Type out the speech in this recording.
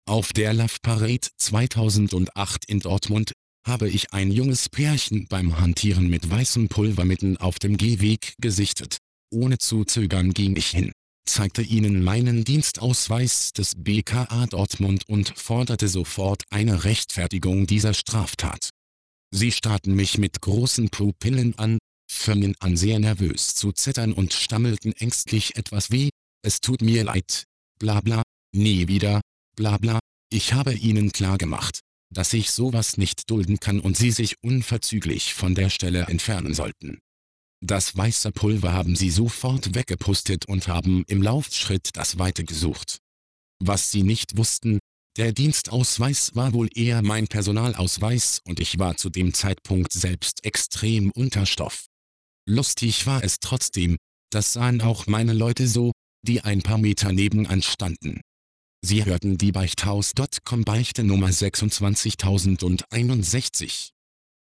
Auf der Love Parade 2008 in Dortmund habe ich ein junges Pärchen beim Hantieren mit weißem Pulver mitten auf dem Gehweg gesichtet. Ohne zu zögern ging ich hin, zeigte ihnen meinen Dienstausweis des BKA Dortmund und forderte sofort eine Rechtfertigung dieser Straftat. Sie starrten mich mit großen Pupillen an, fingen an sehr nervös zu zittern und stammelten ängstlich etwas wie: „Es tut mir leid, bla bla, nie wieder, bla bla." Ich habe ihnen klargemacht, dass ich sowas nicht dulden kann und sie sich unverzüglich von der Stelle entfernen sollten. Das weiße Pulver haben sie sofort weggepustet und haben im Laufschritt das Weite gesucht. Was sie nicht wussten: der Dienstausweis war wohl eher mein Personalausweis und ich war zu dem Zeitpunkt selbst extrem unter Stoff. Lustig war es trotzdem, das sahen auch meine Leute so, die ein paar Meter nebenan standen. Sie hörten die Beichthaus.com Beichte Nummer 26061.